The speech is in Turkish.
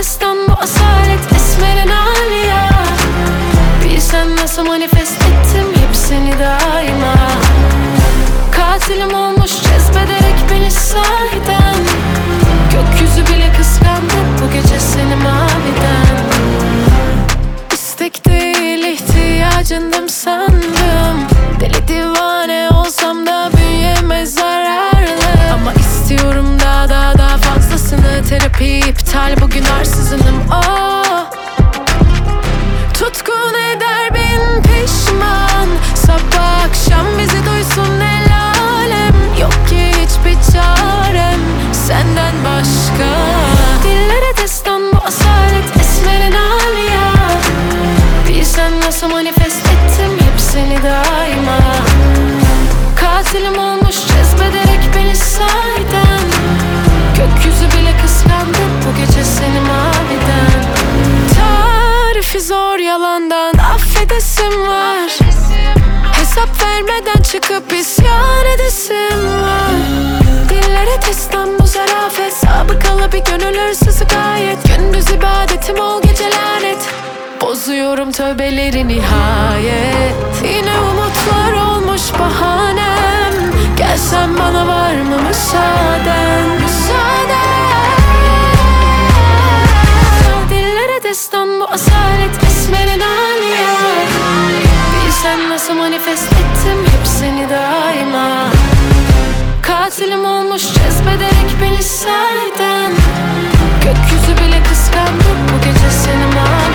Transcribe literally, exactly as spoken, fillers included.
destan bu asalet, esmerin aliya. Bilsen nasıl manifest ettim hepsini daima. Katilim olmuş cezbederek beni sahiden. Gökyüzü bile kıskandı bu gece seni maviden. İstek değil ihtiyacındım sandım. Deli divane olsam da bünyeme zararlı. Ama istiyorum daha daha daha fazlasını. Terapi iptal, bugün arsızınım. Oh. Tutkun eder bin pişman. Sabah akşam bizi duysun el alem. Yok ki hiçbir çarem senden başka. Dillere destan bu asalet, esmerin aliya. Bilsen nasıl manifest ettim hepsini daima. Katilim olmuş cezbederek beni sahiden. Gökyüzü bile kıskandı bu gece seni maviden. Tarifi zor yalandan affedesim var. Hesap vermeden çıkıp isyan edesim var. Dillere destan bu zarafet, sabıkalı bir gönül hırsızı gayet. Gündüz ibadetim ol gece lanet. Bozuyorum tövbeleri nihayet. Yine umutlar olmuş bahanem. Gelsen bana var mı müsaaden? Müsaaden. Dillere destan bu asalet, esmerin aliya. Bilsen nasıl manifest ettim hepsini daima. Katilim olmuş cezbederek beni sahiden. Gökyüzü bile kıskandı bu gece seni mavi.